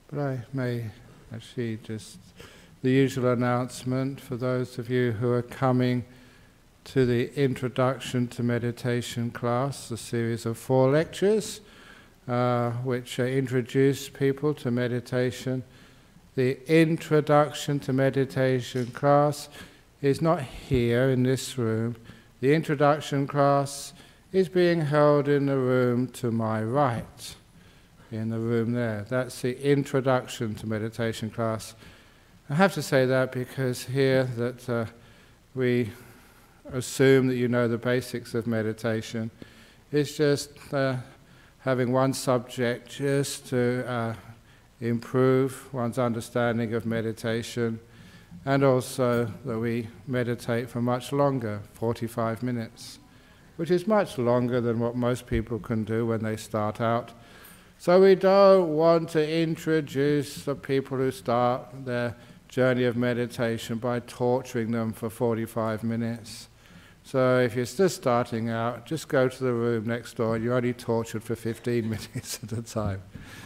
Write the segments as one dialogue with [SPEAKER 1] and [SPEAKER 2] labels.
[SPEAKER 1] But I may actually just, the usual announcement for those of you who are coming to the Introduction to Meditation class, a series of 4 lectures which introduce people to meditation. The Introduction to Meditation class is not here in this room. The introduction class is being held in the room to my right, in the room there. That's the Introduction to Meditation class. I have to say that because here that we assume that you know the basics of meditation. It's just having one subject just to improve one's understanding of meditation, and also that we meditate for much longer, 45 minutes, which is much longer than what most people can do when they start out. So we don't want to introduce the people who start their journey of meditation by torturing them for 45 minutes. So if you're just starting out, just go to the room next door and you're only tortured for 15 minutes at a time.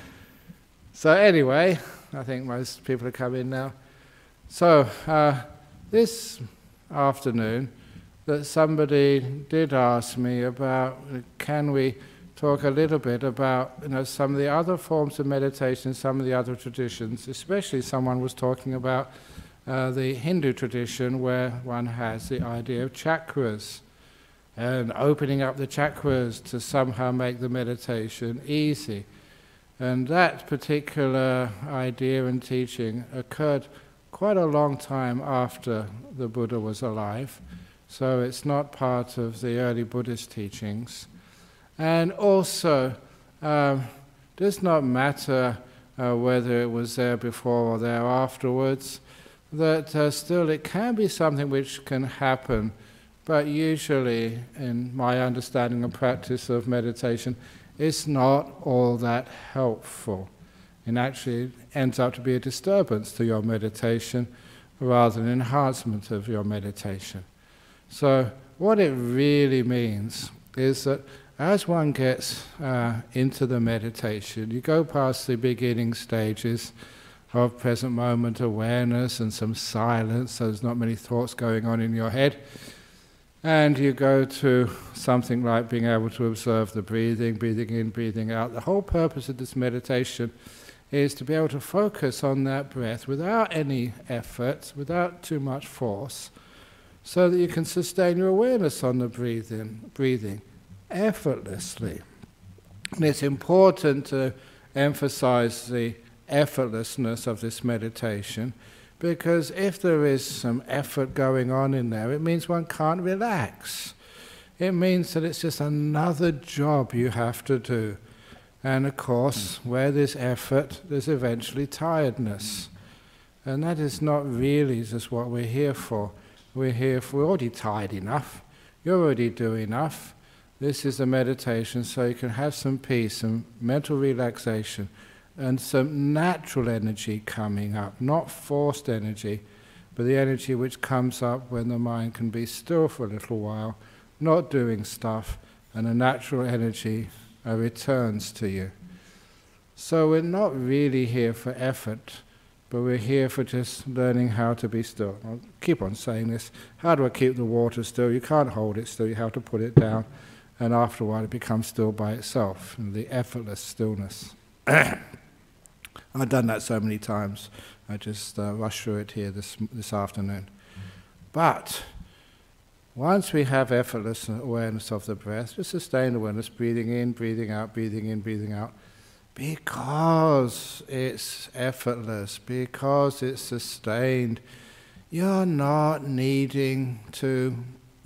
[SPEAKER 1] So anyway, I think most people have come in now. So this afternoon, that somebody did ask me about, can we talk a little bit about some of the other forms of meditation, some of the other traditions, especially someone was talking about the Hindu tradition where one has the idea of chakras and opening up the chakras to somehow make the meditation easy. And that particular idea and teaching occurred quite a long time after the Buddha was alive, so it's not part of the early Buddhist teachings. And also, does not matter whether it was there before or there afterwards, that still it can be something which can happen, but usually, in my understanding and practice of meditation, it's not all that helpful. And actually ends up to be a disturbance to your meditation rather than enhancement of your meditation. So what it really means is that as one gets into the meditation, you go past the beginning stages of present moment awareness and some silence, so there's not many thoughts going on in your head, and you go to something like being able to observe the breathing, breathing in, breathing out. The whole purpose of this meditation is to be able to focus on that breath without any effort, without too much force, so that you can sustain your awareness on the breathing effortlessly. And it's important to emphasize the effortlessness of this meditation, because if there is some effort going on in there, it means one can't relax. It means that it's just another job you have to do. And of course, where there's effort, there's eventually tiredness. And that is not really just what we're here for. We're already tired enough. You're already doing enough. This is a meditation so you can have some peace, some mental relaxation, and some natural energy coming up, not forced energy, but the energy which comes up when the mind can be still for a little while, not doing stuff, and a natural energy returns to you. So we're not really here for effort, but we're here for just learning how to be still. I'll keep on saying this. How do I keep the water still? You can't hold it still, you have to put it down, and after a while it becomes still by itself, and the effortless stillness. I've done that so many times. I just rushed through it here this afternoon. But once we have effortless awareness of the breath, just sustained awareness, breathing in, breathing out, breathing in, breathing out, because it's effortless, because it's sustained, you're not needing to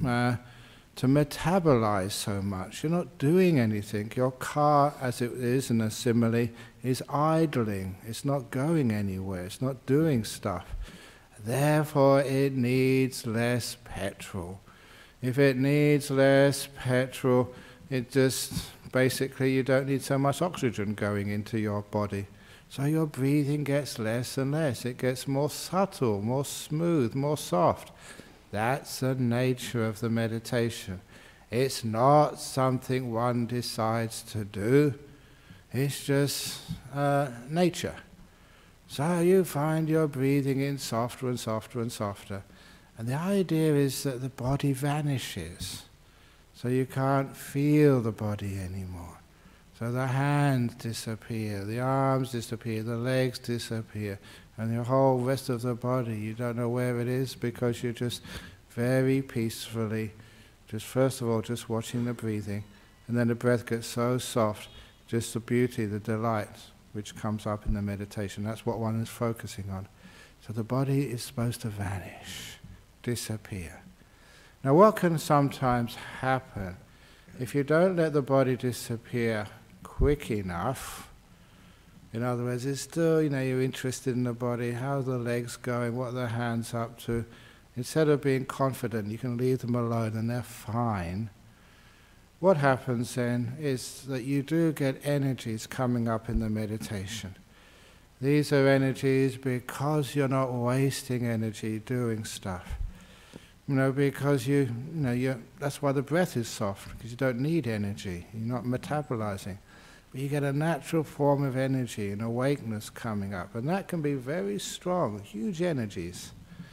[SPEAKER 1] metabolize so much. You're not doing anything. Your car, as it is in a simile, is idling. It's not going anywhere. It's not doing stuff. Therefore, it needs less petrol. If it needs less petrol, it just basically you don't need so much oxygen going into your body. So your breathing gets less and less. It gets more subtle, more smooth, more soft. That's the nature of the meditation. It's not something one decides to do. It's just nature. So you find you're breathing in softer and softer and softer. And the idea is that the body vanishes. So you can't feel the body anymore. So the hands disappear, the arms disappear, the legs disappear, and your whole rest of the body, you don't know where it is because you're just very peacefully, just first of all, just watching the breathing, and then the breath gets so soft, just the beauty, the delight, which comes up in the meditation. That's what one is focusing on. So the body is supposed to vanish, disappear. Now what can sometimes happen, if you don't let the body disappear quick enough, in other words, it's still, you're interested in the body, how's the legs going, what are the hands up to, instead of being confident, you can leave them alone and they're fine. What happens then is that you do get energies coming up in the meditation. These are energies because you're not wasting energy doing stuff. Because that's why the breath is soft, because you don't need energy, you're not metabolizing. But you get a natural form of energy, an awakeness coming up, and that can be very strong, huge energies.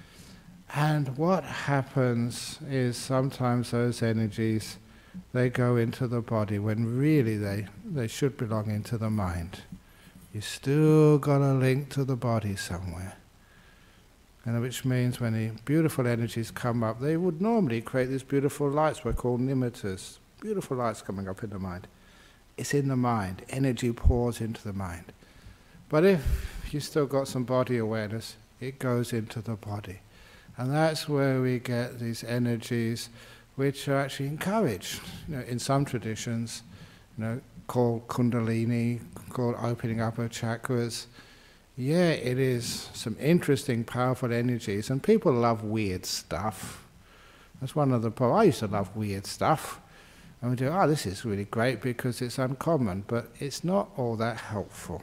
[SPEAKER 1] And what happens is sometimes those energies, they go into the body when really they should belong into the mind. You still got a link to the body somewhere. And which means when the beautiful energies come up, they would normally create these beautiful lights we're called nimittas. Beautiful lights coming up in the mind. It's in the mind. Energy pours into the mind. But if you still got some body awareness, it goes into the body. And that's where we get these energies which are actually encouraged. In some traditions, called Kundalini, called opening up of chakras. Yeah, it is some interesting, powerful energies, and people love weird stuff. That's one of the problems. I used to love weird stuff. And we do, this is really great because it's uncommon, but it's not all that helpful.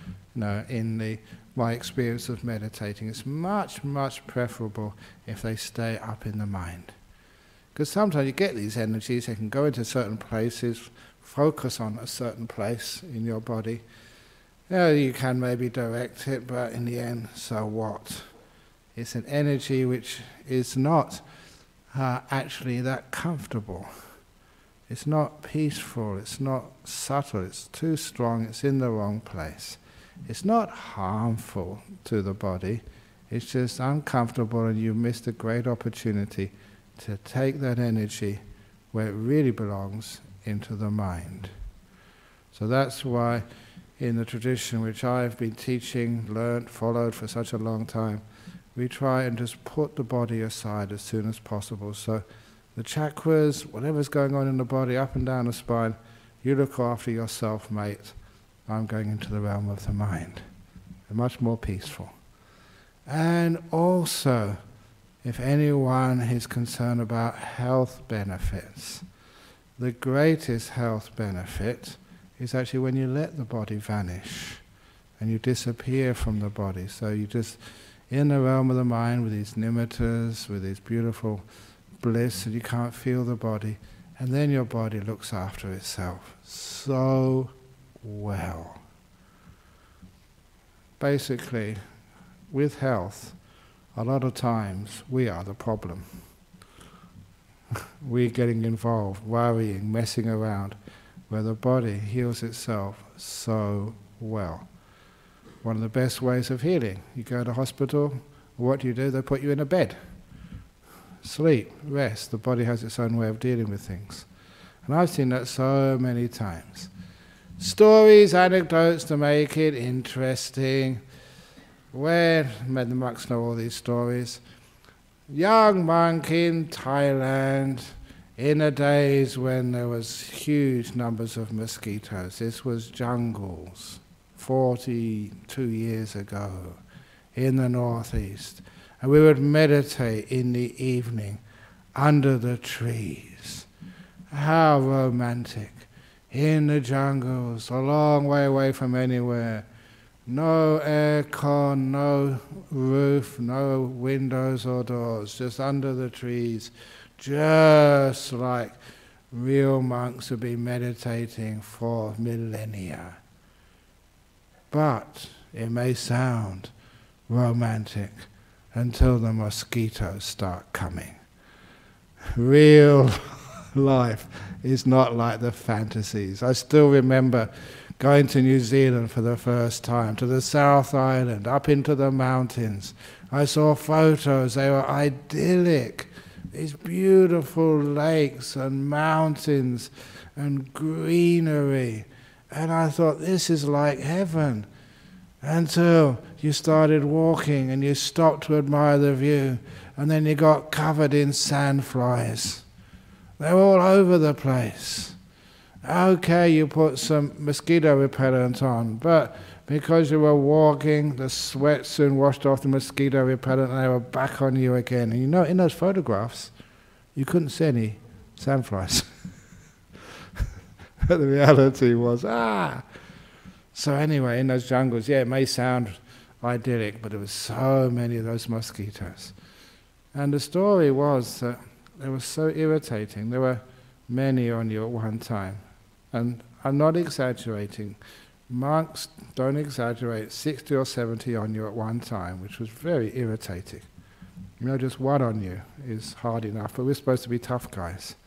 [SPEAKER 1] In my experience of meditating, it's much, much preferable if they stay up in the mind. Because sometimes you get these energies, they can go into certain places, focus on a certain place in your body. You can maybe direct it, but in the end, so what? It's an energy which is not actually that comfortable. It's not peaceful, it's not subtle, it's too strong, it's in the wrong place. It's not harmful to the body, it's just uncomfortable, and you missed a great opportunity to take that energy where it really belongs, into the mind. So that's why in the tradition which I've been teaching, learnt, followed for such a long time, we try and just put the body aside as soon as possible. So the chakras, whatever's going on in the body, up and down the spine, you look after yourself, mate. I'm going into the realm of the mind. They're much more peaceful. And also, if anyone is concerned about health benefits, the greatest health benefit is actually when you let the body vanish and you disappear from the body. So you just, in the realm of the mind with these nimittas, with these beautiful bliss, and you can't feel the body, and then your body looks after itself so well. Basically, with health, a lot of times we are the problem. We're getting involved, worrying, messing around, where the body heals itself so well. One of the best ways of healing, you go to hospital, what do? They put you in a bed. Sleep, rest, the body has its own way of dealing with things. And I've seen that so many times. Stories, anecdotes to make it interesting. Where, the monks know all these stories. Young monk in Thailand, in the days when there was huge numbers of mosquitoes. This was jungles, 42 years ago, in the northeast. And we would meditate in the evening, under the trees. How romantic. In the jungles, a long way away from anywhere. No aircon, no roof, no windows or doors, just under the trees, just like real monks have been meditating for millennia. But It may sound romantic until the mosquitoes start coming. Real life is not like the fantasies. I still remember going to New Zealand for the first time, to the South Island, up into the mountains. I saw photos, they were idyllic. These beautiful lakes and mountains and greenery. And I thought, this is like heaven. Until you started walking and you stopped to admire the view, and then you got covered in sandflies. They were all over the place. Okay, you put some mosquito repellent on, but because you were walking, the sweat soon washed off the mosquito repellent and they were back on you again. And you know, in those photographs, you couldn't see any sandflies. But the reality was, So anyway, in those jungles, yeah, it may sound idyllic, but there were so many of those mosquitoes. And the story was that they were so irritating. There were many on you at one time. And I'm not exaggerating. Monks don't exaggerate, 60 or 70 on you at one time, which was very irritating. You know, just one on you is hard enough, but we're supposed to be tough guys.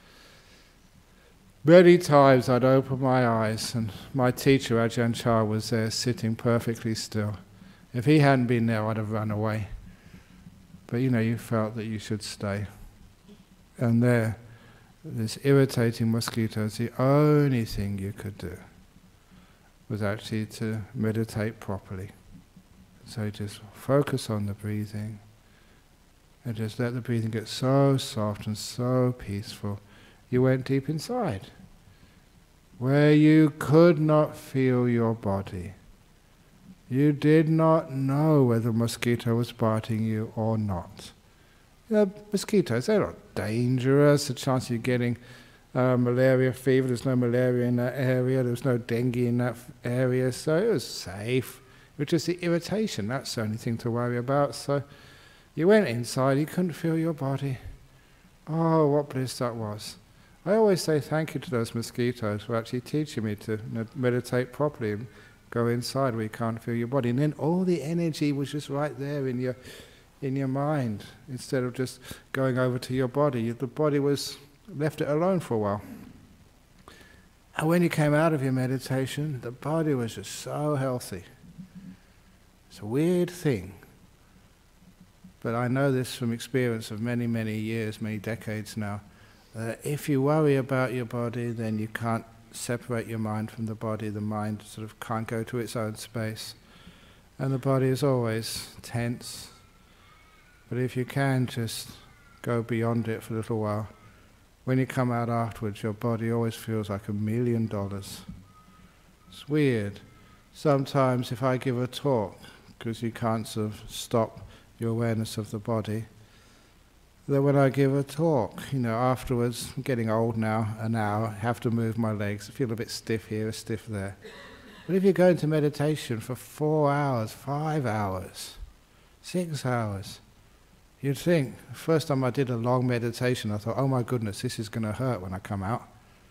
[SPEAKER 1] Many times I'd open my eyes and my teacher, Ajahn Chah, was there sitting perfectly still. If he hadn't been there, I'd have run away. But you know, you felt that you should stay. And there, this irritating mosquitoes, the only thing you could do was actually to meditate properly. So just focus on the breathing and just let the breathing get so soft and so peaceful. You went deep inside, where you could not feel your body. You did not know whether a mosquito was biting you or not. You know, mosquitoes, they're not dangerous. The chance of you getting malaria fever, there's no malaria in that area, there was no dengue in that area, so it was safe. It was just the irritation, that's the only thing to worry about. So you went inside, you couldn't feel your body. Oh, what bliss that was. I always say thank you to those mosquitoes for actually teaching me to meditate properly and go inside where you can't feel your body. And then all the energy was just right there in your mind, instead of just going over to your body. The body was left it alone for a while. And when you came out of your meditation, the body was just so healthy. It's a weird thing. But I know this from experience of many, many years, many decades now. If you worry about your body, then you can't separate your mind from the body. The mind sort of can't go to its own space. And the body is always tense. But if you can just go beyond it for a little while, when you come out afterwards, your body always feels like $1 million. It's weird. Sometimes if I give a talk, because you can't sort of stop your awareness of the body, that when I give a talk, you know, afterwards, I'm getting old now, an hour, I have to move my legs, I feel a bit stiff here, stiff there. But if you go into meditation for 4 hours, 5 hours, 6 hours, you'd think, the first time I did a long meditation, I thought, oh my goodness, this is going to hurt when I come out.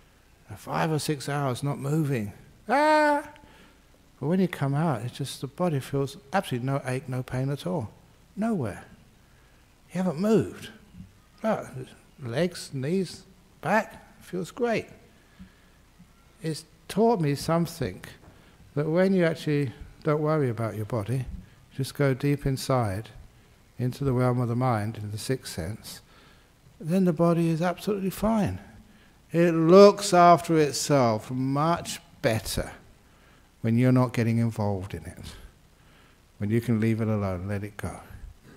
[SPEAKER 1] 5 or 6 hours not moving. But when you come out, it's just the body feels absolutely no ache, no pain at all. Nowhere. You haven't moved. Legs, knees, back, feels great. It's taught me something, that when you actually don't worry about your body, just go deep inside, into the realm of the mind, into the sixth sense, then the body is absolutely fine. It looks after itself much better when you're not getting involved in it, when you can leave it alone, let it go.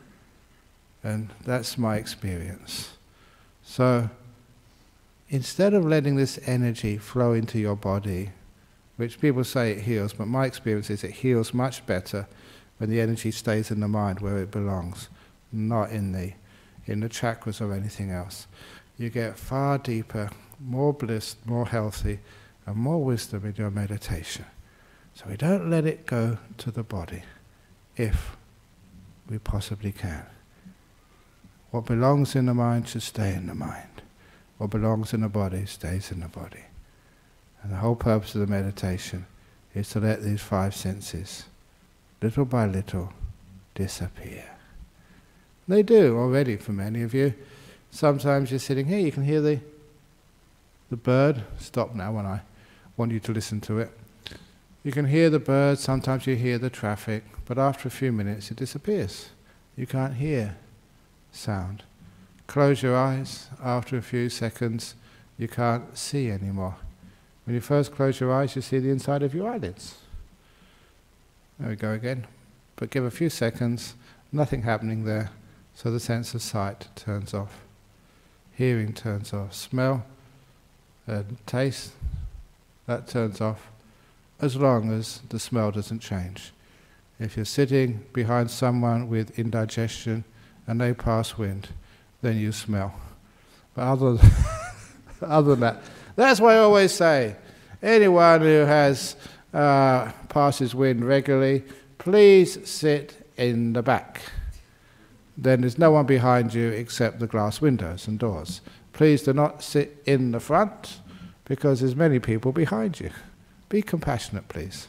[SPEAKER 1] And that's my experience. So instead of letting this energy flow into your body, which people say it heals, but my experience is it heals much better when the energy stays in the mind where it belongs, not in the chakras or anything else. You get far deeper, more bliss, more healthy, and more wisdom in your meditation. So we don't let it go to the body, if we possibly can. What belongs in the mind should stay in the mind. What belongs in the body stays in the body. And the whole purpose of the meditation is to let these 5 senses little by little, disappear. They do already for many of you. Sometimes you're sitting here, you can hear the bird. Stop now when I want you to listen to it. You can hear the bird, sometimes you hear the traffic, but after a few minutes it disappears. You can't hear sound. Close your eyes, after a few seconds you can't see anymore. When you first close your eyes you see the inside of your eyelids. There we go again. But give a few seconds, nothing happening there, so the sense of sight turns off. Hearing turns off. Smell and taste, that turns off, as long as the smell doesn't change. If you're sitting behind someone with indigestion and they pass wind, then you smell. But other than that, that's why I always say, anyone who has passes wind regularly, please sit in the back. Then there's no one behind you except the glass windows and doors. Please do not sit in the front, because there's many people behind you. Be compassionate, please.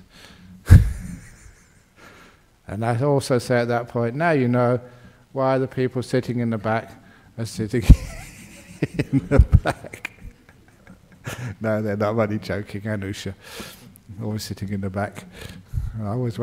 [SPEAKER 1] And I also say at that point, now you know why the people sitting in the back are sitting in the back. No, they're not. I'm only joking, Anusha. Always sitting in the back. I always.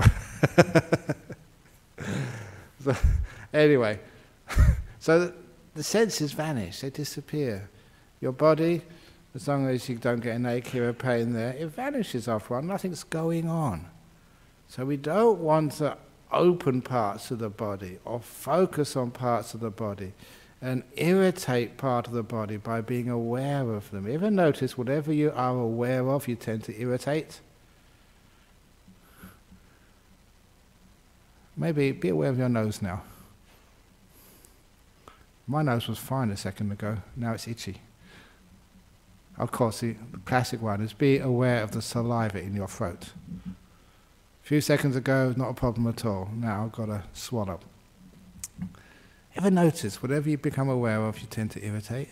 [SPEAKER 1] So, anyway, so the senses vanish, they disappear. Your body, as long as you don't get an ache here or pain there, it vanishes after a while, nothing's going on. So we don't want to open parts of the body or focus on parts of the body and irritate part of the body by being aware of them. Ever notice whatever you are aware of, you tend to irritate? Maybe be aware of your nose now. My nose was fine a second ago, now it's itchy. Of course, the classic one is be aware of the saliva in your throat. A few seconds ago, not a problem at all. Now I've got to swallow. Ever notice, whatever you become aware of, you tend to irritate?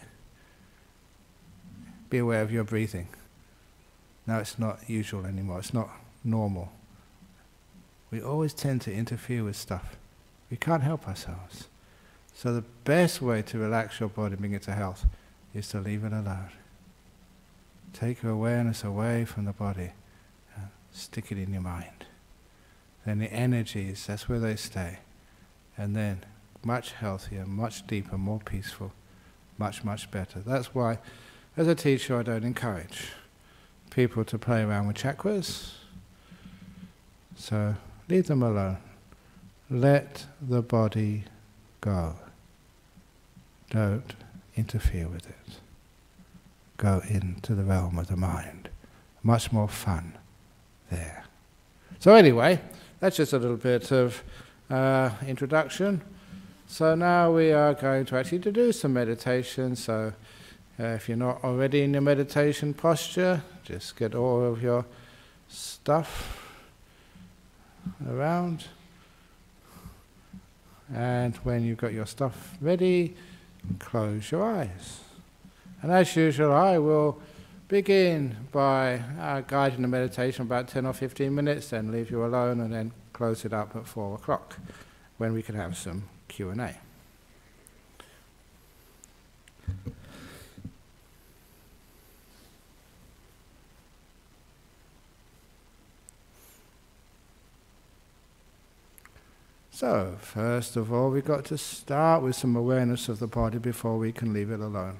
[SPEAKER 1] Be aware of your breathing. Now it's not usual anymore, it's not normal. We always tend to interfere with stuff. We can't help ourselves. So the best way to relax your body and bring it to health is to leave it alone. Take your awareness away from the body and stick it in your mind. Then the energies, that's where they stay. And then much healthier, much deeper, more peaceful, much, much better. That's why, as a teacher, I don't encourage people to play around with chakras. So leave them alone. Let the body go. Don't interfere with it. Go into the realm of the mind. Much more fun there. So anyway, that's just a little bit of introduction. So now we are going to actually do some meditation. So if you're not already in your meditation posture, just get all of your stuff around. And when you've got your stuff ready, close your eyes. And as usual, I will begin by guiding the meditation about 10 or 15 minutes, then leave you alone, and then close it up at 4 o'clock, when we can have some Q&A. So, first of all, we've got to start with some awareness of the body before we can leave it alone.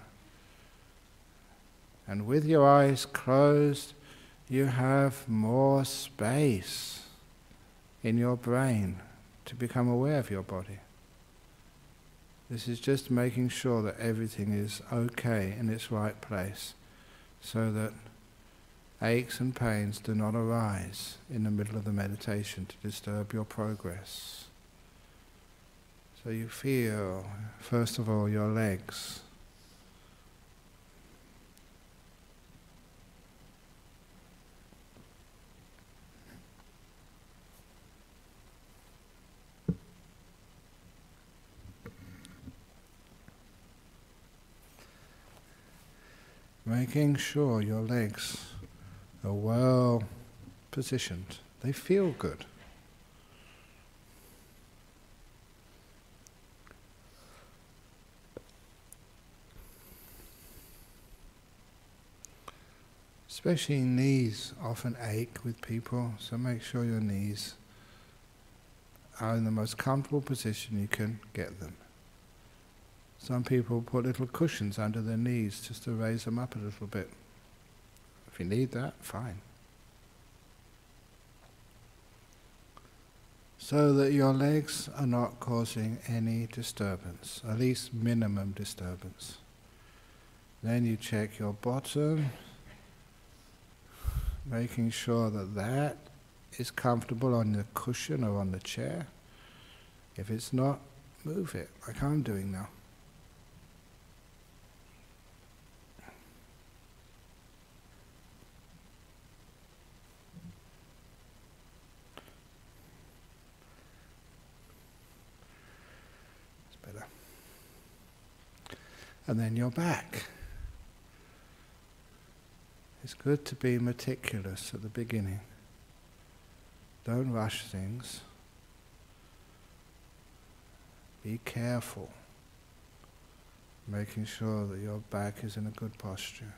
[SPEAKER 1] And with your eyes closed, you have more space in your brain to become aware of your body. This is just making sure that everything is okay in its right place, so that aches and pains do not arise in the middle of the meditation to disturb your progress. So you feel, first of all, your legs. Making sure your legs are well positioned. They feel good. Especially knees often ache with people, so make sure your knees are in the most comfortable position you can get them. Some people put little cushions under their knees just to raise them up a little bit. If you need that, fine. So that your legs are not causing any disturbance, at least minimum disturbance. Then you check your bottom, making sure that that is comfortable on the cushion or on the chair. If it's not, move it, like I'm doing now. It's better. And then your back. It's good to be meticulous at the beginning. Don't rush things. Be careful, making sure that your back is in a good posture.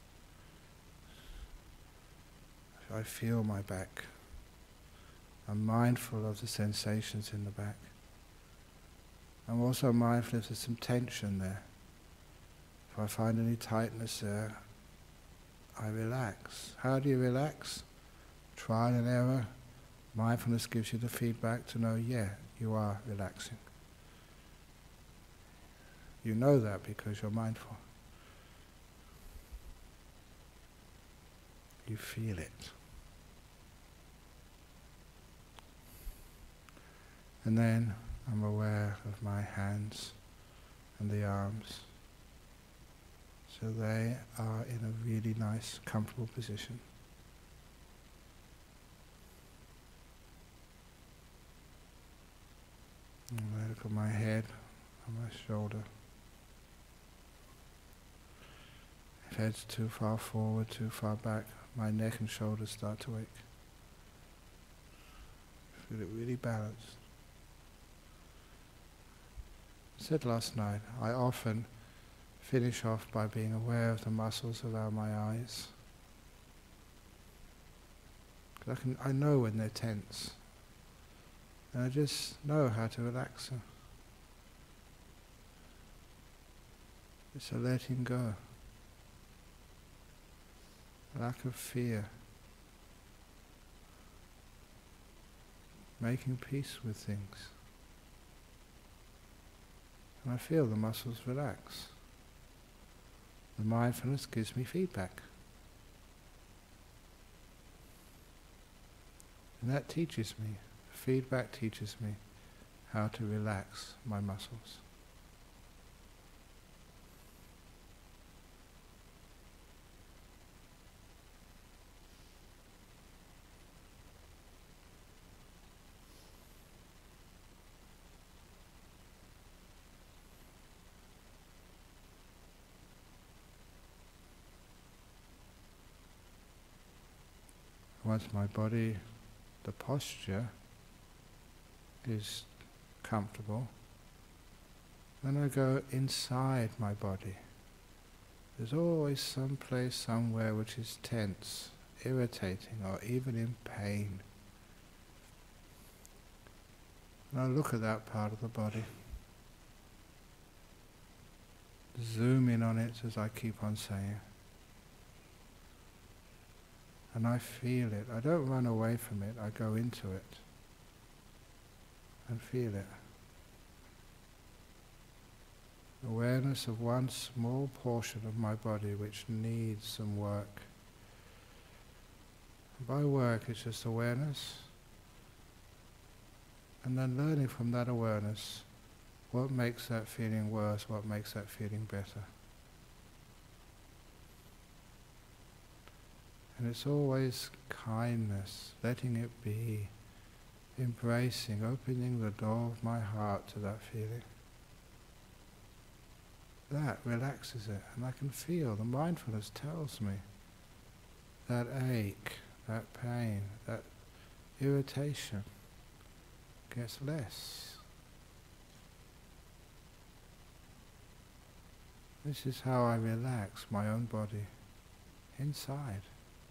[SPEAKER 1] I feel my back. I'm mindful of the sensations in the back. I'm also mindful if there's some tension there. If I find any tightness there, I relax. How do you relax? Trial and error. Mindfulness gives you the feedback to know, yeah, you are relaxing. You know that because you're mindful. You feel it. And then I'm aware of my hands and the arms. So they are in a really nice, comfortable position. And I look at my head and my shoulder. If head's too far forward, too far back, my neck and shoulders start to ache. Feel it really balanced. I said last night, I often finish off by being aware of the muscles around my eyes. I know when they're tense. And I just know how to relax them. It's a letting go. Lack of fear. Making peace with things. And I feel the muscles relax. The mindfulness gives me feedback. And that teaches me, feedback teaches me how to relax my muscles. Once my body, the posture is comfortable, then I go inside my body. There's always some place somewhere which is tense, irritating, or even in pain. And I look at that part of the body. Zoom in on it as I keep on saying. And I feel it. I don't run away from it, I go into it and feel it. Awareness of one small portion of my body which needs some work. And by work it's just awareness, and then learning from that awareness what makes that feeling worse, what makes that feeling better. And it's always kindness, letting it be, embracing, opening the door of my heart to that feeling. That relaxes it, and I can feel, the mindfulness tells me that ache, that pain, that irritation gets less. This is how I relax my own body, inside.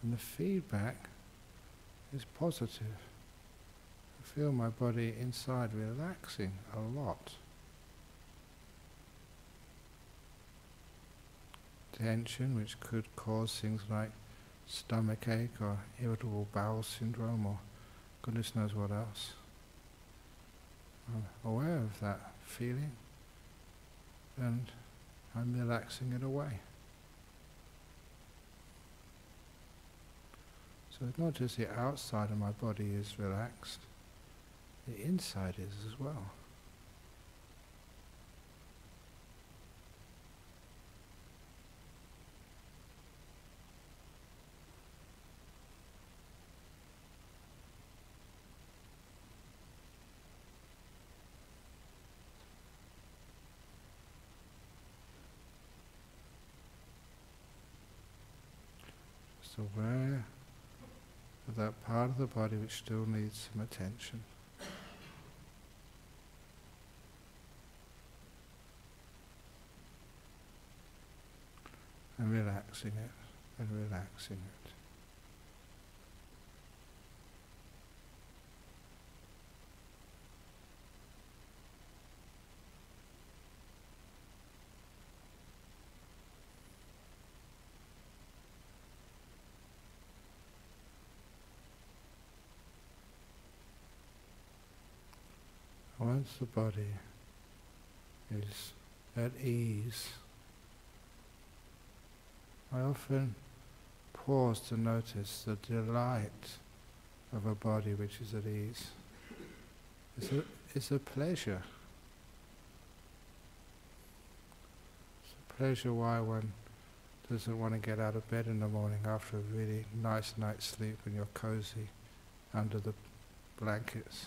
[SPEAKER 1] And the feedback is positive. I feel my body inside relaxing a lot. Tension, which could cause things like stomach ache or irritable bowel syndrome or goodness knows what else. I'm aware of that feeling and I'm relaxing it away. So it's not just the outside of my body is relaxed, the inside is as well. Just aware of that part of the body which still needs some attention. And relaxing it, and relaxing it. Once the body is at ease, I often pause to notice the delight of a body which is at ease. It's a pleasure. It's a pleasure why one doesn't want to get out of bed in the morning after a really nice night's sleep and you're cozy under the blankets.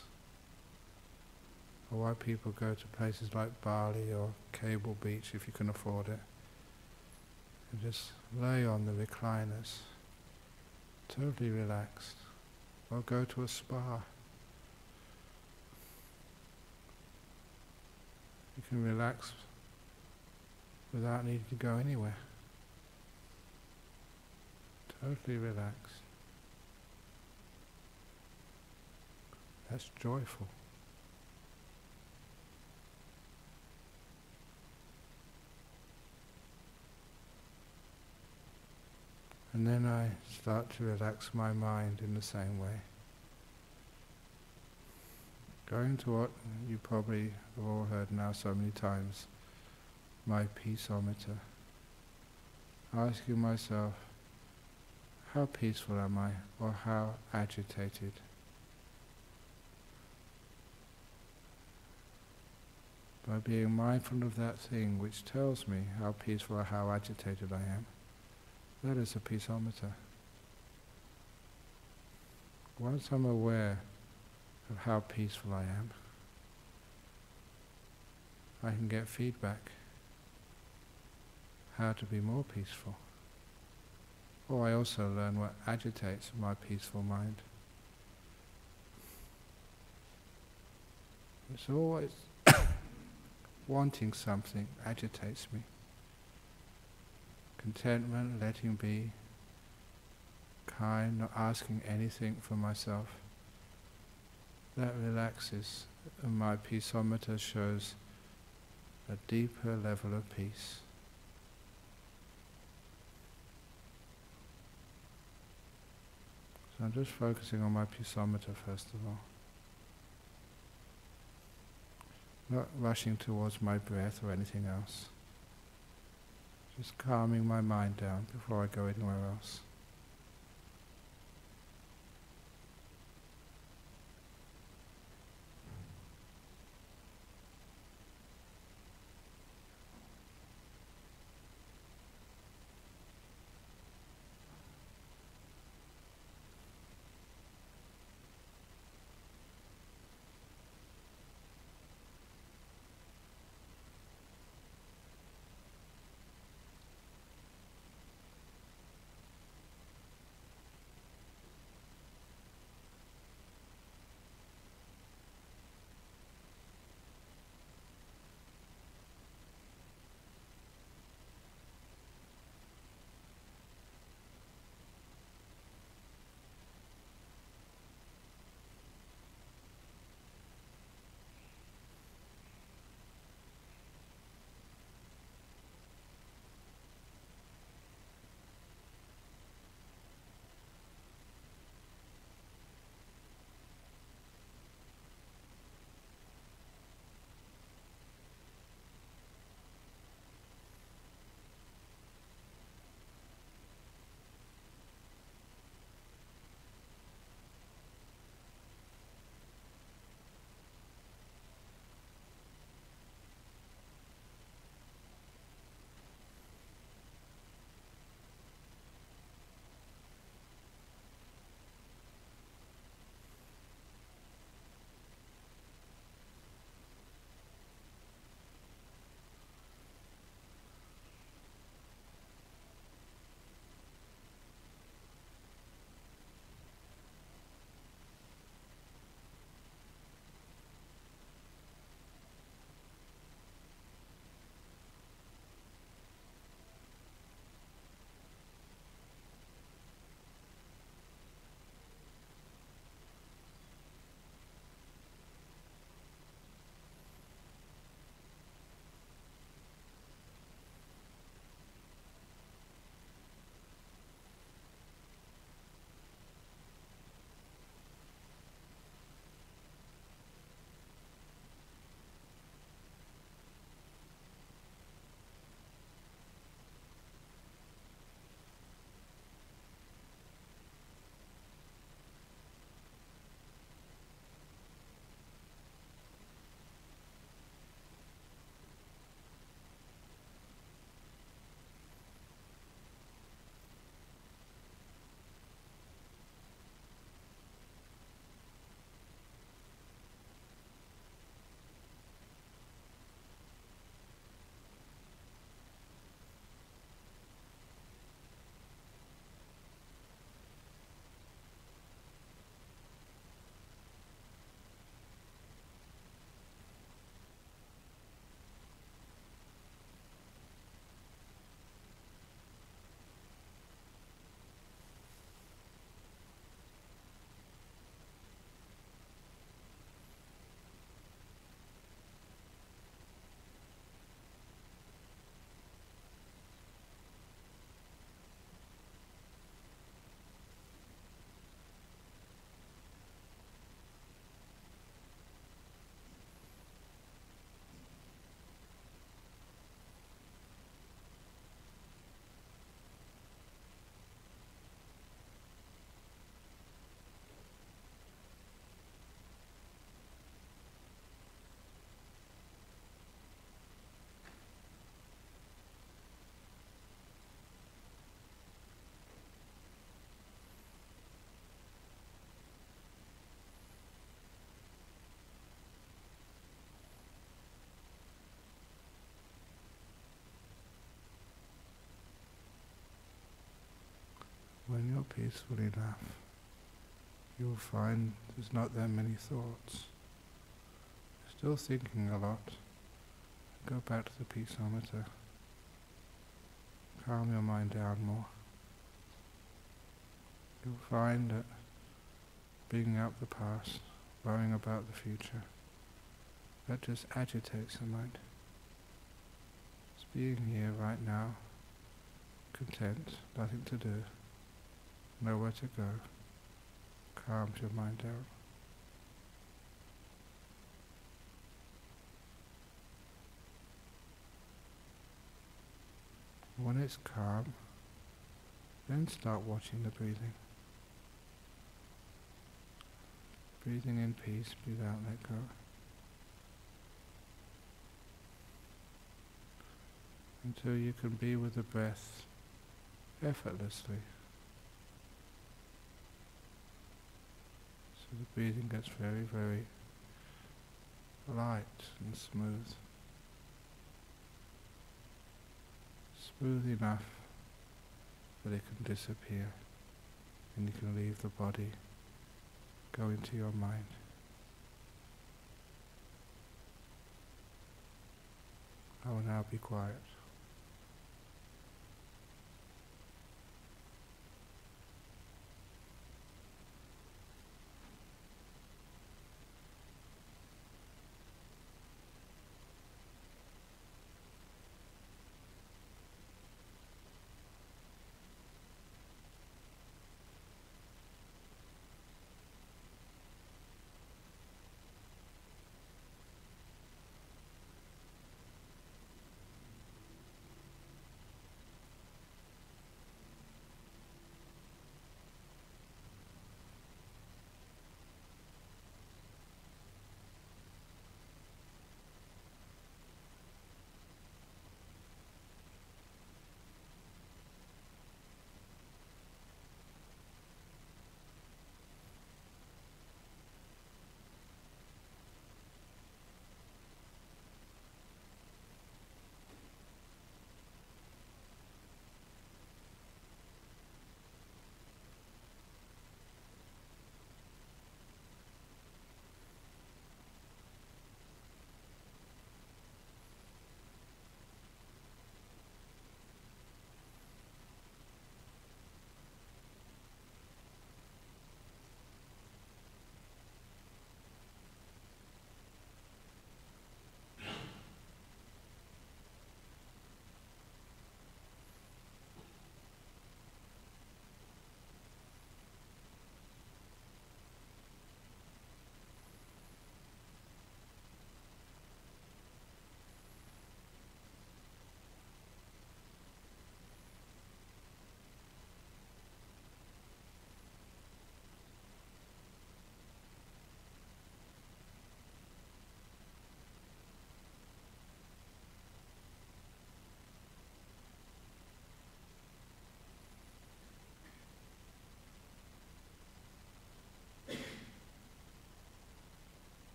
[SPEAKER 1] Or why people go to places like Bali or Cable Beach if you can afford it. And just lay on the recliners, totally relaxed. Or go to a spa. You can relax without needing to go anywhere. Totally relaxed. That's joyful. And then I start to relax my mind in the same way. Going to what you probably have all heard now so many times, my peaceometer. Asking myself, how peaceful am I, or how agitated? By being mindful of that thing which tells me how peaceful or how agitated I am, that is a peaceometer. Once I'm aware of how peaceful I am, I can get feedback how to be more peaceful. Or I also learn what agitates my peaceful mind. It's always wanting something agitates me. Contentment, letting be, kind, not asking anything for myself. That relaxes, and my peaceometer shows a deeper level of peace. So I'm just focusing on my peaceometer first of all. Not rushing towards my breath or anything else. Just calming my mind down before I go anywhere else. When you're peaceful enough, you'll find there's not that many thoughts. Still thinking a lot. Go back to the peaceometer. Calm your mind down more. You'll find that bringing up the past, worrying about the future, that just agitates the mind. Just being here right now, content, nothing to do, nowhere to go, calms your mind down. When it's calm, then start watching the breathing. Breathing in peace, breathe out, let go. Until you can be with the breath effortlessly. So the breathing gets very, very light and smooth. Smooth enough that it can disappear and you can leave the body, go into your mind. I will now be quiet.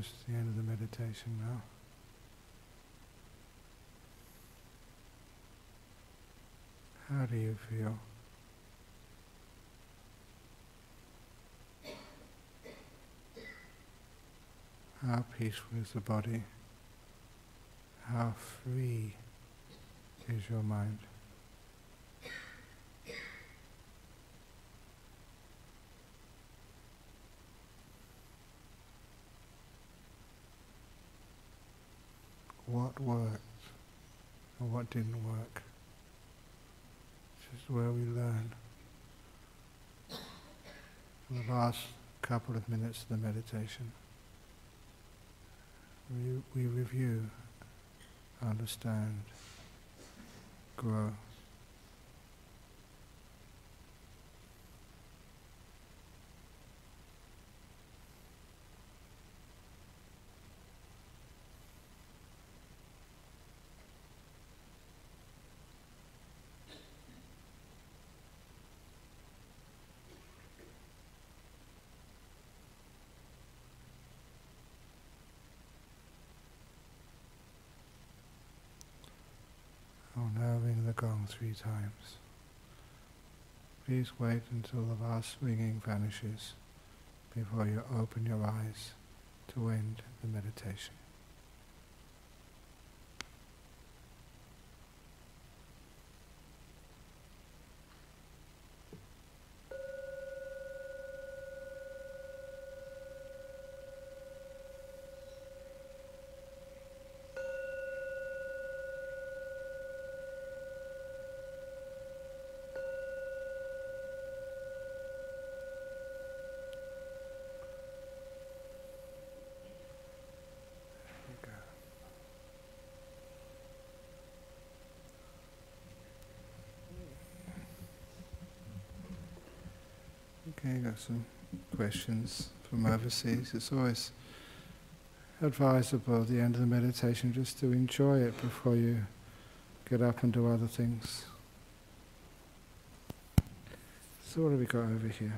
[SPEAKER 1] almost the end of the meditation now. How do you feel? How peaceful is the body? How free is your mind? What worked and what didn't work? This is where we learn. In the last couple of minutes of the meditation, we review, understand, grow. I'll now ring the gong 3 times. Please wait until the last ringing vanishes before you open your eyes to end the meditation. Okay, got some questions from overseas. It's always advisable at the end of the meditation just to enjoy it before you get up and do other things. So what have we got over here?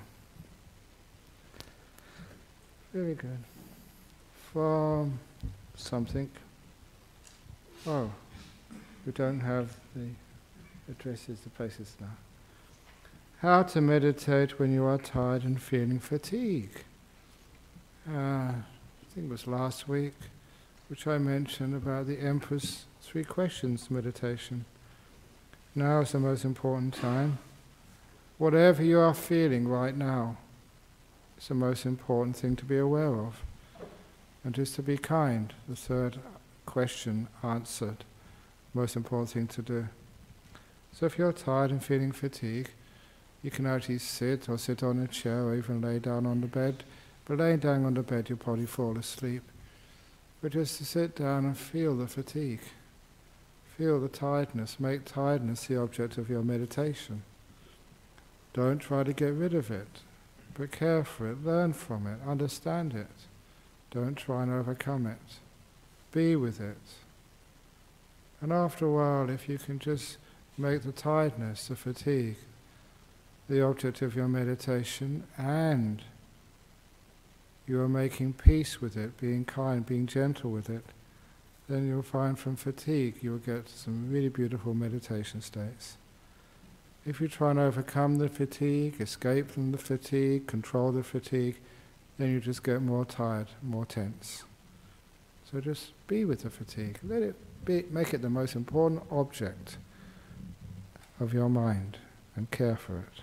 [SPEAKER 1] Very good. From something. Oh, we don't have the addresses, the places now. How to meditate when you are tired and feeling fatigue. I think it was last week, which I mentioned about the Emperor's 3 questions meditation. Now is the most important time. Whatever you are feeling right now, it's the most important thing to be aware of. And just to be kind, the 3rd question answered, most important thing to do. So if you're tired and feeling fatigue, you can actually sit or sit on a chair or even lay down on the bed. But laying down on the bed, you'll probably fall asleep. But just to sit down and feel the fatigue. Feel the tiredness. Make tiredness the object of your meditation. Don't try to get rid of it, but care for it, learn from it, understand it. Don't try and overcome it. Be with it. And after a while, if you can just make the tiredness, the fatigue, the object of your meditation, and you are making peace with it, being kind, being gentle with it, then you'll find from fatigue you'll get some really beautiful meditation states. If you try and overcome the fatigue, escape from the fatigue, control the fatigue, then you just get more tired, more tense. So just be with the fatigue. Let it be, make it the most important object of your mind and care for it.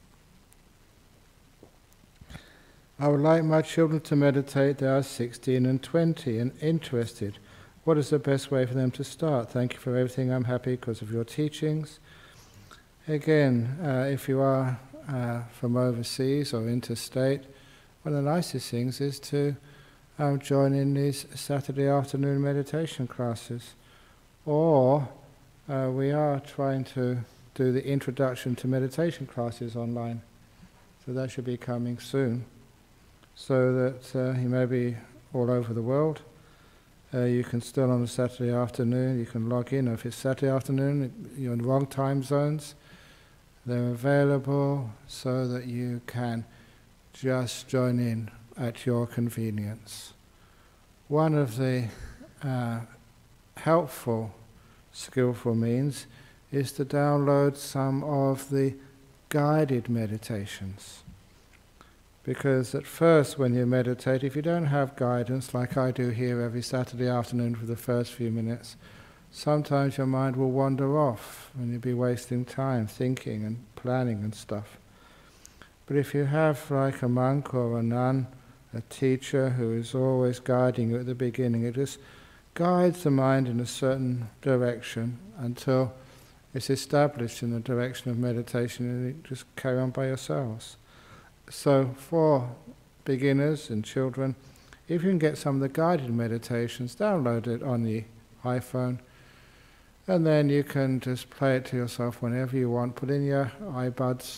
[SPEAKER 1] I would like my children to meditate. They are 16 and 20 and interested. What is the best way for them to start? Thank you for everything. I'm happy because of your teachings. Again, if you are from overseas or interstate, one of the nicest things is to join in these Saturday afternoon meditation classes. Or we are trying to do the introduction to meditation classes online. So that should be coming soon. So that you may be all over the world. You can still on a Saturday afternoon, you can log in. If it's Saturday afternoon, you're in the wrong time zones. They're available so that you can just join in at your convenience. one of the helpful, skillful means is to download some of the guided meditations. Because at first when you meditate, if you don't have guidance, like I do here every Saturday afternoon for the first few minutes, sometimes your mind will wander off and you'll be wasting time thinking and planning and stuff. But if you have like a monk or a nun, a teacher who is always guiding you at the beginning, it just guides the mind in a certain direction until it's established in the direction of meditation, and you just carry on by yourselves. So for beginners and children, if you can get some of the guided meditations, download it on the iPhone, and then you can just play it to yourself whenever you want. Put in your earbuds,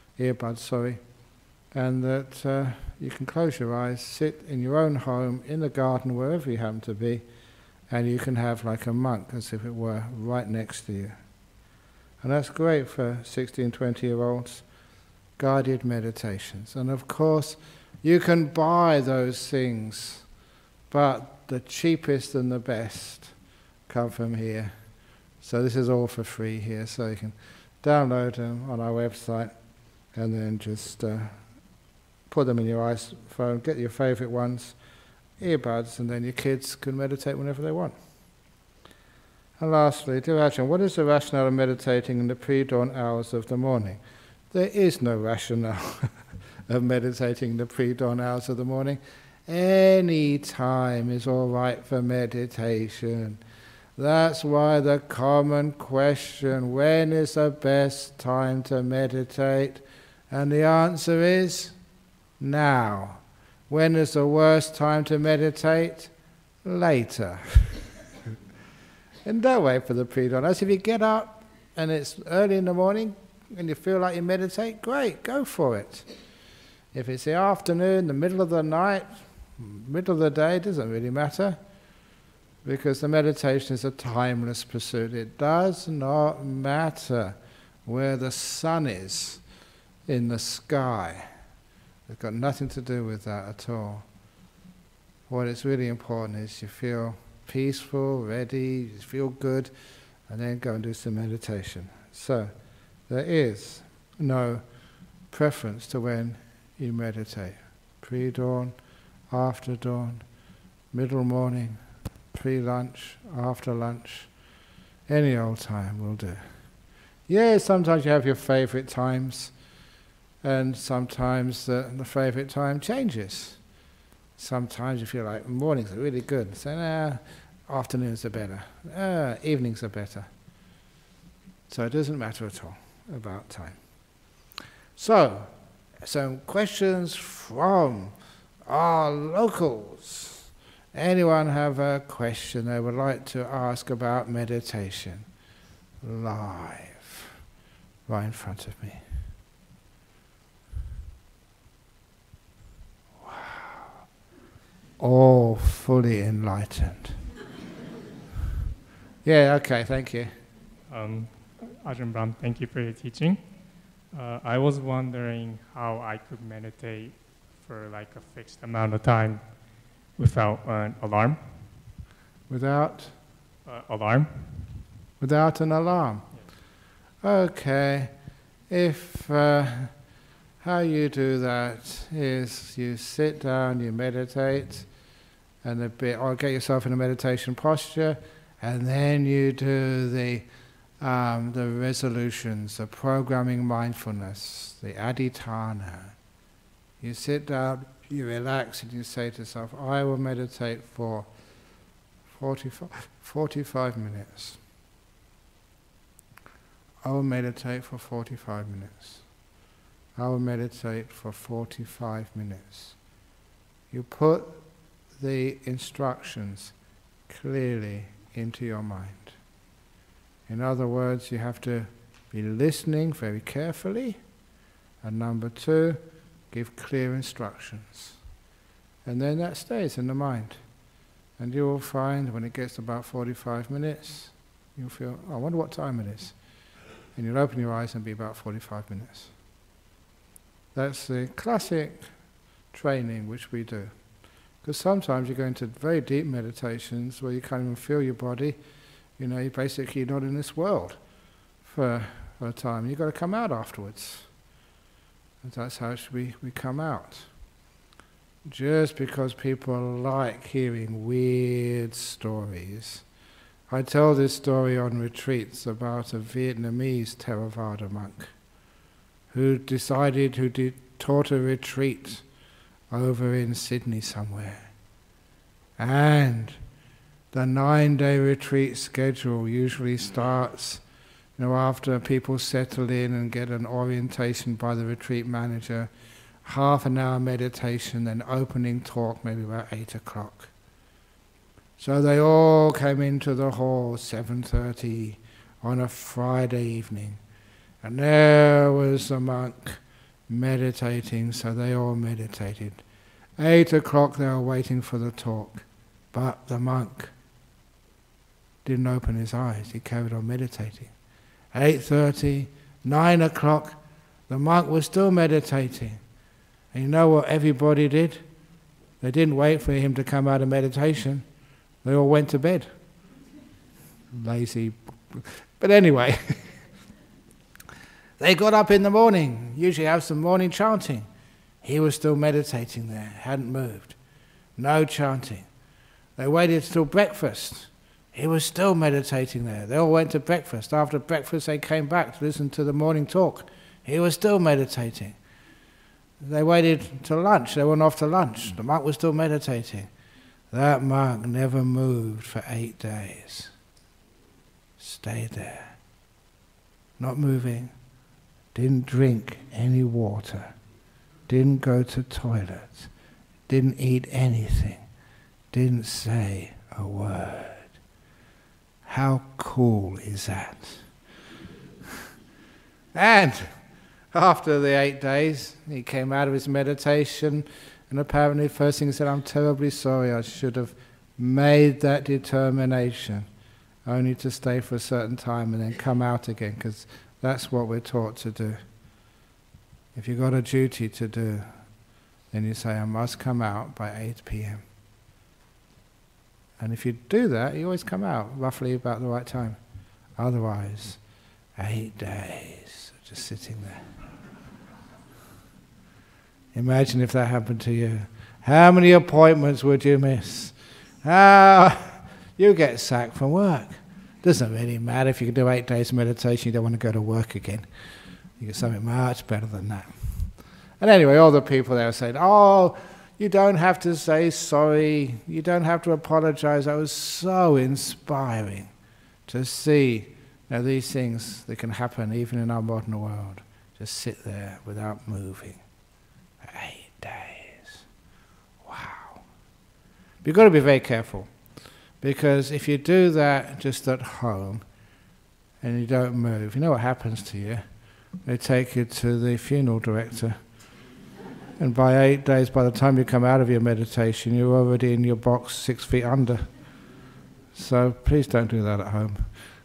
[SPEAKER 1] and that you can close your eyes, sit in your own home, in the garden, wherever you happen to be, and you can have like a monk, as if it were, right next to you. And that's great for 16, 20-year-olds, guided meditations. And of course, you can buy those things, but the cheapest and the best come from here. So this is all for free here, so you can download them on our website and then just put them in your iPhone, get your favorite ones, earbuds, and then your kids can meditate whenever they want. And lastly, dear Ajahn, what is the rationale of meditating in the pre-dawn hours of the morning? There is no rationale of meditating in the pre-dawn hours of the morning. Any time is all right for meditation. That's why the common question, when is the best time to meditate? And the answer is, now. When is the worst time to meditate? Later. And don't wait for the pre-dawn. As if you get up and it's early in the morning and you feel like you meditate, great, go for it. If it's the afternoon, the middle of the night, middle of the day, it doesn't really matter, because the meditation is a timeless pursuit. It does not matter where the sun is in the sky. It's got nothing to do with that at all. What is really important is you feel peaceful, ready, you feel good, and then go and do some meditation. So there is no preference to when you meditate. Pre-dawn, after dawn, middle morning, pre-lunch, after lunch, any old time will do. Yeah, sometimes you have your favorite times, and sometimes the favorite time changes. Sometimes you feel like mornings are really good, so afternoons are better, evenings are better. So it doesn't matter at all about time. So, some questions from our locals. Anyone have a question they would like to ask about meditation? Live, right in front of me. All fully enlightened. Yeah, okay, thank you.
[SPEAKER 2] Ajahn Brahm, thank you for your teaching. I was wondering how I could meditate for like a fixed amount of time without an alarm.
[SPEAKER 1] Without?
[SPEAKER 2] Alarm.
[SPEAKER 1] Without an alarm? Yes. Okay. If how you do that is you sit down, you meditate, and or get yourself in a meditation posture, and then you do the resolutions, the programming mindfulness, the adhitthana. You sit down, you relax, and you say to yourself, I will meditate for 45 minutes. I will meditate for 45 minutes. I will meditate for 45 minutes. You put the instructions clearly into your mind. In other words, you have to be listening very carefully, and number two, give clear instructions. And then that stays in the mind. And you will find when it gets to about 45 minutes, you'll feel, oh, I wonder what time it is. And you'll open your eyes and be about 45 minutes. That's the classic training which we do. Because sometimes you go into very deep meditations where you can't even feel your body. You know, you're basically not in this world for a time. You've got to come out afterwards. And that's how we come out. Just because people like hearing weird stories. I tell this story on retreats about a Vietnamese Theravada monk who taught a retreat over in Sydney somewhere. And the 9-day retreat schedule usually starts, after people settle in and get an orientation by the retreat manager, half an hour meditation, then opening talk, maybe about 8 o'clock. So they all came into the hall 7:30 on a Friday evening. And there was the monk meditating, so they all meditated. 8 o'clock they were waiting for the talk, but the monk didn't open his eyes, he carried on meditating. 8:30, 9 o'clock, the monk was still meditating. And you know what everybody did? They didn't wait for him to come out of meditation, they all went to bed. Lazy. But anyway, they got up in the morning, usually have some morning chanting. He was still meditating there, hadn't moved. No chanting. They waited till breakfast. He was still meditating there. They all went to breakfast. After breakfast they came back to listen to the morning talk. He was still meditating. They waited till lunch. They went off to lunch. The monk was still meditating. That monk never moved for 8 days. Stayed there. Not moving. Didn't drink any water. Didn't go to toilet. Didn't eat anything. Didn't say a word. How cool is that? And after the 8 days, he came out of his meditation, and apparently first thing he said, "I'm terribly sorry, I should have made that determination only to stay for a certain time and then come out again," because that's what we're taught to do. If you've got a duty to do, then you say, "I must come out by 8 p.m. And if you do that, you always come out roughly about the right time. Otherwise, 8 days of just sitting there. Imagine if that happened to you. How many appointments would you miss? You get sacked from work. Doesn't really matter if you can do 8 days of meditation, you don't want to go to work again. You get something much better than that. And anyway, all the people there saying, "Oh, you don't have to say sorry, you don't have to apologize." That was so inspiring to see these things that can happen even in our modern world. Just sit there without moving. 8 days. Wow. But you've got to be very careful, because if you do that just at home and you don't move, you know what happens to you? They take you to the funeral director. And by 8 days, by the time you come out of your meditation, you're already in your box 6 feet under. So please don't do that at home.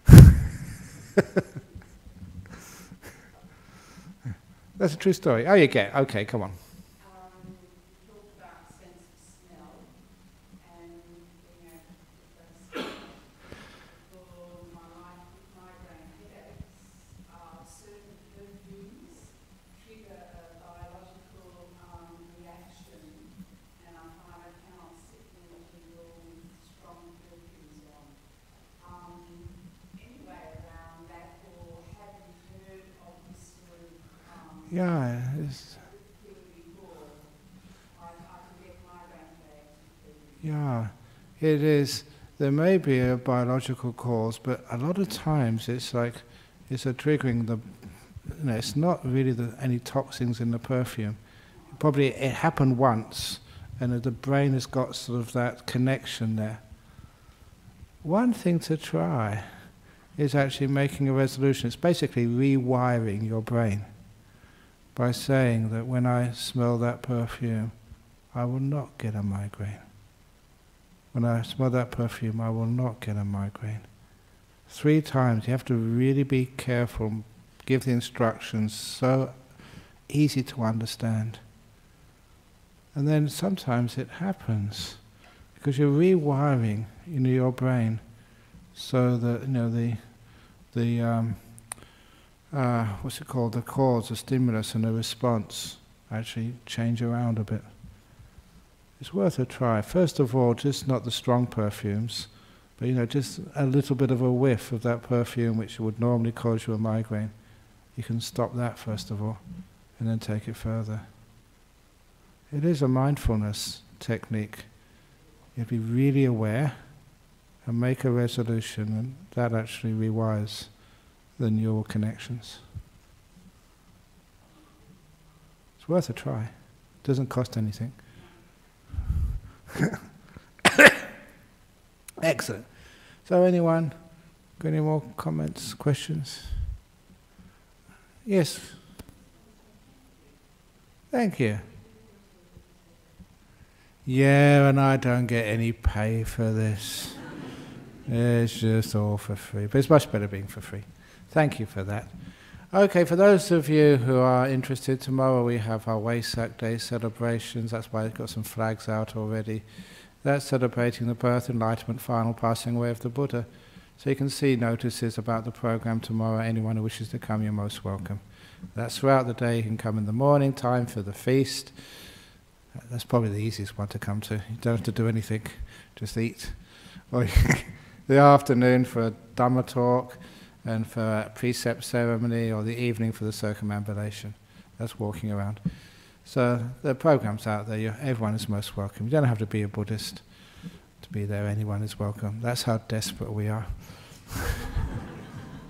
[SPEAKER 1] That's a true story. Oh, you get it. Okay, come on.
[SPEAKER 3] You talked about sense of smell and being able to for my migraine headaches, certain perfumes trigger a biological reaction, and I find I cannot sit in with strong perfumes on. Anyway, around that, or have you heard of this story?
[SPEAKER 1] Yeah, it's, yeah, it is. There may be a biological cause, but a lot of times it's like it's a triggering. It's not really any toxins in the perfume. Probably it happened once, and the brain has got sort of that connection there. One thing to try is actually making a resolution. It's basically rewiring your brain by saying that when I smell that perfume, I will not get a migraine. When I smell that perfume, I will not get a migraine. 3 times. You have to really be careful, give the instructions so easy to understand. And then sometimes it happens because you're rewiring your brain so that what's it called? The cause, the stimulus, and the response actually change around a bit. It's worth a try. First of all, just not the strong perfumes, but just a little bit of a whiff of that perfume which would normally cause you a migraine. You can stop that first of all, and then take it further. It is a mindfulness technique. You have to be really aware and make a resolution, and that actually rewires the neural connections. It's worth a try. It doesn't cost anything. Excellent. So anyone got any more comments, questions? Yes. Thank you. Yeah, and I don't get any pay for this. It's just all for free. But it's much better being for free. Thank you for that. Okay, for those of you who are interested, tomorrow we have our Wesak Day celebrations. That's why I've got some flags out already. That's celebrating the birth, enlightenment, final passing away of the Buddha. So you can see notices about the program tomorrow. Anyone who wishes to come, you're most welcome. That's throughout the day. You can come in the morning time for the feast. That's probably the easiest one to come to. You don't have to do anything, just eat. Or the afternoon for a Dhamma talk, and for a precept ceremony, or the evening for the circumambulation. That's walking around. So the program's out there. Everyone is most welcome. You don't have to be a Buddhist to be there. Anyone is welcome. That's how desperate we are.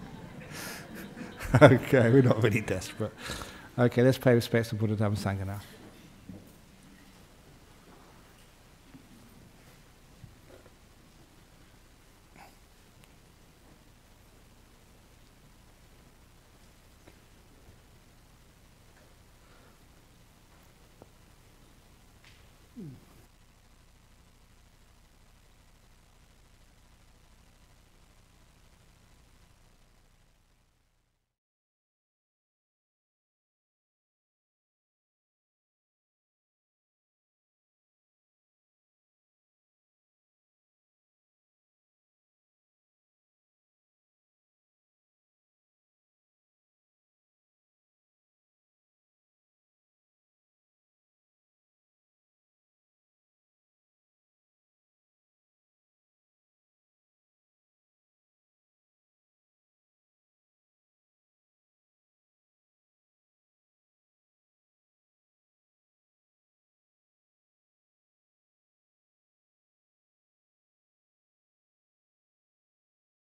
[SPEAKER 1] Okay, we're not really desperate. Okay, let's pay respects to Buddha, Dhamma, Sangha now.